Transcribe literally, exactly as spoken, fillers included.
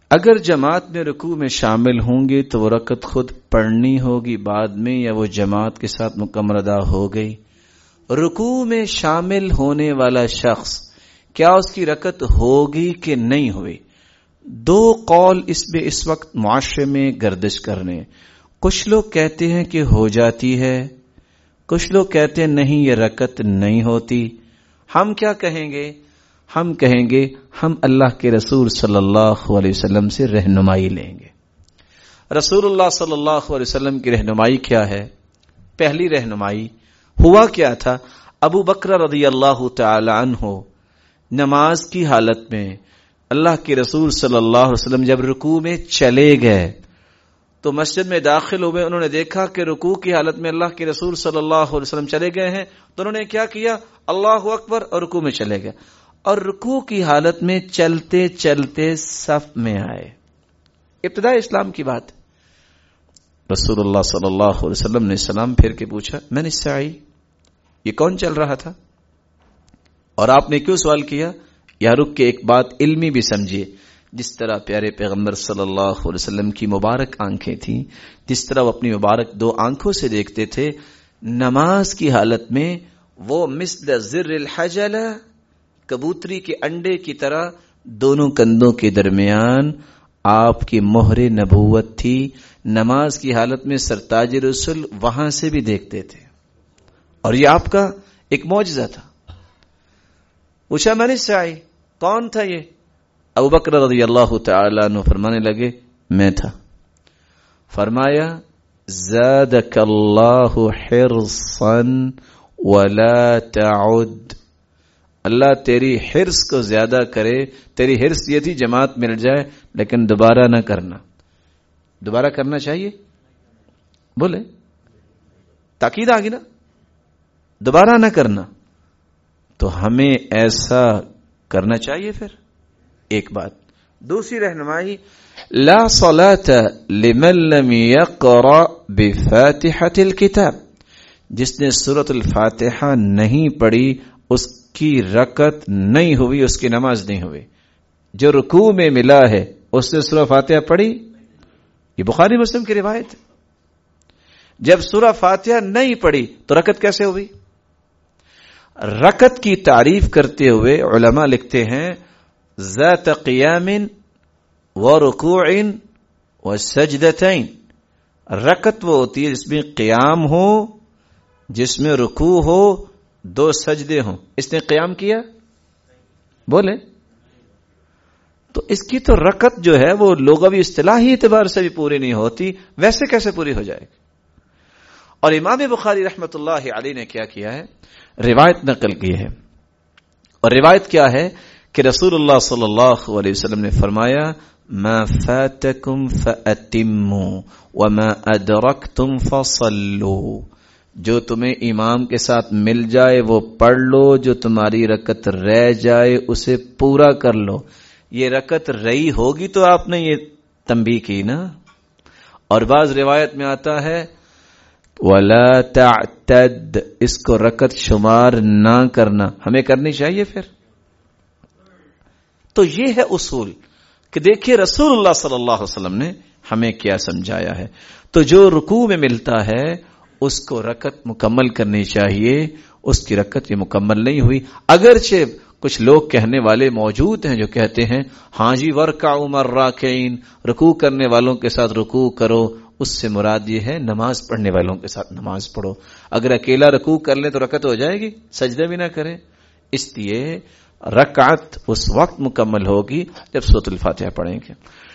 اگر جماعت میں رکوع میں شامل ہوں گے تو وہ رکعت خود پڑھنی ہوگی بعد میں، یا وہ جماعت کے ساتھ مکمل ادا ہو گئی؟ رکوع میں شامل ہونے والا شخص کیا اس کی رکعت ہوگی کہ نہیں ہوئی؟ دو قول اس میں اس وقت معاشرے میں گردش کرنے. کچھ لوگ کہتے ہیں کہ ہو جاتی ہے، کچھ لوگ کہتے ہیں نہیں یہ رکعت نہیں ہوتی. ہم کیا کہیں گے؟ ہم کہیں گے ہم اللہ کے رسول صلی اللہ علیہ وسلم سے رہنمائی لیں گے. رسول اللہ صلی اللہ علیہ وسلم کی رہنمائی کیا ہے؟ پہلی رہنمائی ہوا کیا تھا؟ ابو بکر رضی اللہ تعالی عنہ نماز کی حالت میں اللہ کے رسول صلی اللہ علیہ وسلم جب رکوع میں چلے گئے تو مسجد میں داخل ہوئے، انہوں نے دیکھا کہ رکوع کی حالت میں اللہ کے رسول صلی اللہ علیہ وسلم چلے گئے ہیں، تو انہوں نے کیا کیا؟ اللہ اکبر، اور رکوع میں چلے گئے، اور رکوع کی حالت میں چلتے چلتے صف میں آئے. ابتدائی اسلام کی بات. رسول اللہ صلی اللہ علیہ وسلم نے سلام پھیر کے پوچھا من الساعی، یہ کون چل رہا تھا؟ اور آپ نے کیوں سوال کیا؟ یا رک کے ایک بات علمی بھی سمجھیے. جس طرح پیارے پیغمبر صلی اللہ علیہ وسلم کی مبارک آنکھیں تھیں، جس طرح وہ اپنی مبارک دو آنکھوں سے دیکھتے تھے، نماز کی حالت میں وہ مثل زر الحجلہ، کبوتری کے انڈے کی طرح دونوں کندھوں کے درمیان آپ کی مہر نبوت تھی. نماز کی حالت میں سرتاج رسول وہاں سے بھی دیکھتے تھے، اور یہ آپ کا ایک معجزہ تھا. پوچھا من الساعی، کون تھا یہ؟ ابو بکر رضی اللہ تعالی عنہ فرمانے لگے میں تھا. فرمایا زادک اللہ حرصا ولا تعد، اللہ تیری حرص کو زیادہ کرے. تیری حرص یہ تھی جماعت مل جائے لیکن دوبارہ نہ کرنا. دوبارہ کرنا چاہیے؟ بولے تاکید آ گئی نا، دوبارہ نہ کرنا. تو ہمیں ایسا کرنا چاہیے. پھر ایک بات. دوسری رہنمائی لا صلاۃ لمن لم یقرأ بفاتحۃ الکتاب، جس نے سورۃ الفاتحہ نہیں پڑھی اس کی رکعت نہیں ہوئی، اس کی نماز نہیں ہوئی. جو رکوع میں ملا ہے اس نے سورہ فاتحہ پڑھی، یہ بخاری مسلم کی روایت ہے. جب سورہ فاتحہ نہیں پڑھی تو رکعت کیسے ہوئی؟ رکعت کی تعریف کرتے ہوئے علماء لکھتے ہیں ذات قیام و رکوع و سجدتین. رکعت وہ ہوتی ہے جس میں قیام ہو، جس میں رکوع ہو، دو سجدے ہوں. اس نے قیام کیا؟ بولے تو اس کی تو رکعت جو ہے وہ لغوی اصطلاحی اعتبار سے بھی پوری نہیں ہوتی، ویسے کیسے پوری ہو جائے گی؟ اور امام بخاری رحمت اللہ علیہ نے کیا کیا ہے؟ روایت نقل کی ہے. اور روایت کیا ہے کہ رسول اللہ صلی اللہ علیہ وسلم نے فرمایا ما فاتکم فاتموا وما ادرکتم فصلوا، جو تمہیں امام کے ساتھ مل جائے وہ پڑھ لو، جو تمہاری رکعت رہ جائے اسے پورا کر لو. یہ رکعت رہی ہوگی تو آپ نے یہ تنبیہ کی نا. اور بعض روایت میں آتا ہے وَلَا تَعْتَدْ، اس کو رکعت شمار نہ کرنا. ہمیں کرنی چاہیے پھر. تو یہ ہے اصول کہ دیکھیے رسول اللہ صلی اللہ علیہ وسلم نے ہمیں کیا سمجھایا ہے. تو جو رکوع میں ملتا ہے اس کو رکعت مکمل کرنی چاہیے، اس کی رکعت یہ مکمل نہیں ہوئی. اگرچہ کچھ لوگ کہنے والے موجود ہیں جو کہتے ہیں ہاں جی ورکعوا مع الراکعین، رکوع کرنے والوں کے ساتھ رکوع کرو. اس سے مراد یہ ہے نماز پڑھنے والوں کے ساتھ نماز پڑھو. اگر اکیلا رکوع کر لیں تو رکعت ہو جائے گی، سجدے بھی نہ کریں. اس لیے رکعت اس وقت مکمل ہوگی جب سورۃ الفاتحہ پڑھیں گے.